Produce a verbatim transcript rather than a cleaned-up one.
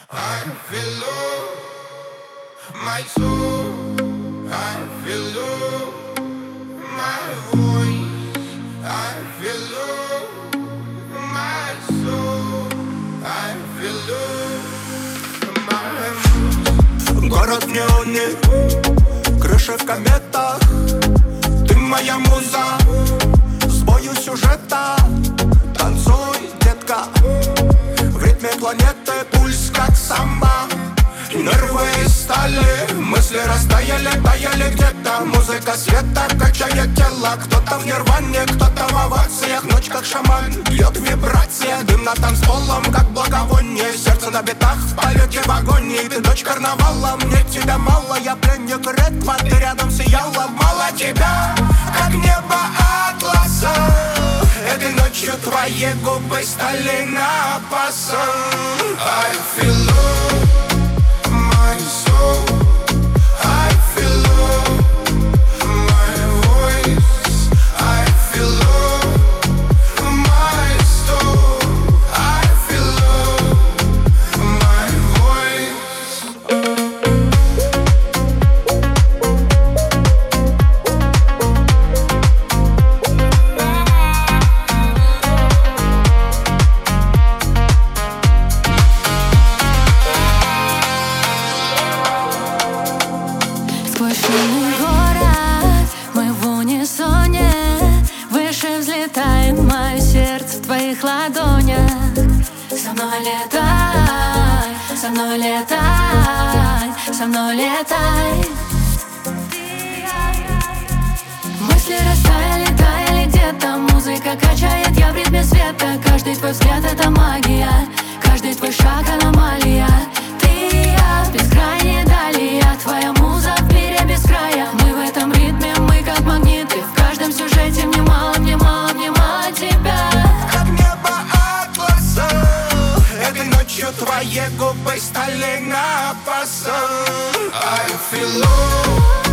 I feel love, my soul. I feel love, my voice. I feel love, my soul. I feel love, my. Город в неоне, крыши в кометах. Ты моя муза, сбою сюжета. Танцуй, детка, в ритме планеты, пульс как самбо. Нервы из стали, мысли растаяли, таяли где-то. Музыка света качает тело. Кто-то в нирване, кто-то в овациях. Ночь как шаман, бьет вибрация. Дым над танцполом, как благовоние. Сердце на битах, в полете в агонии. Ты дочь карнавала, мне тебя мало. Я пленник ритма, ты рядом сияла. Мало тебя, как небо атласа. Этой ночью твои губы стали на посол. I feel love, my soul. I feel love, my voice. I feel love, my soul. I feel love, my voice. Сквозь шумный город мы в унисоне. Выше взлетает мое сердце в твоих ладонях. Со мной летай, со мной летай, со мной летай. Мысли растаяли, таяли где-то. Музыка качает, я в ритме света. Каждый твой взгляд — это магия. Каждый твой шаг — аномалия. Ты и я в бескрайней дали. Я твоя муза в мире без края. Мы в этом ритме, мы как магниты. В каждом сюжете мне мало, мне мало, мне мало тебя. Как небо атласа. Этой ночью твои губы стали на посол. I feel love.